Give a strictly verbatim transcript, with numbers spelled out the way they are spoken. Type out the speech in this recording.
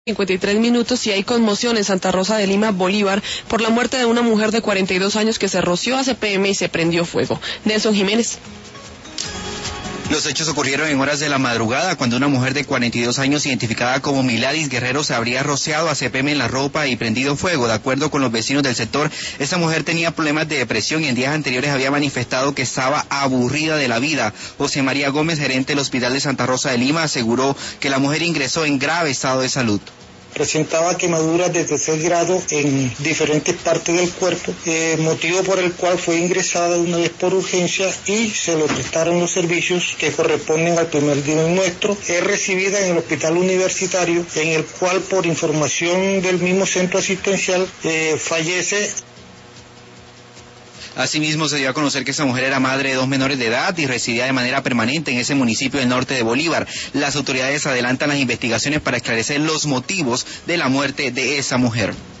cincuenta y tres minutos y hay conmoción en Santa Rosa de Lima, Bolívar, por la muerte de una mujer de cuarenta y dos años que se roció a C P M y se prendió fuego. Nelson Jiménez. Los hechos ocurrieron en horas de la madrugada, cuando una mujer de cuarenta y dos años, identificada como Miladis Guerrero, se habría rociado a C P M en la ropa y prendido fuego. De acuerdo con los vecinos del sector, esa mujer tenía problemas de depresión y en días anteriores había manifestado que estaba aburrida de la vida. José María Gómez, gerente del Hospital de Santa Rosa de Lima, aseguró que la mujer ingresó en grave estado de salud. Presentaba quemaduras de tercer grado en diferentes partes del cuerpo, eh, motivo por el cual fue ingresada una vez por urgencia y se le prestaron los servicios que corresponden al primer nivel nuestro. Es recibida en el hospital universitario, en el cual por información del mismo centro asistencial eh, fallece. Asimismo, se dio a conocer que esa mujer era madre de dos menores de edad y residía de manera permanente en ese municipio del norte de Bolívar. Las autoridades adelantan las investigaciones para esclarecer los motivos de la muerte de esa mujer.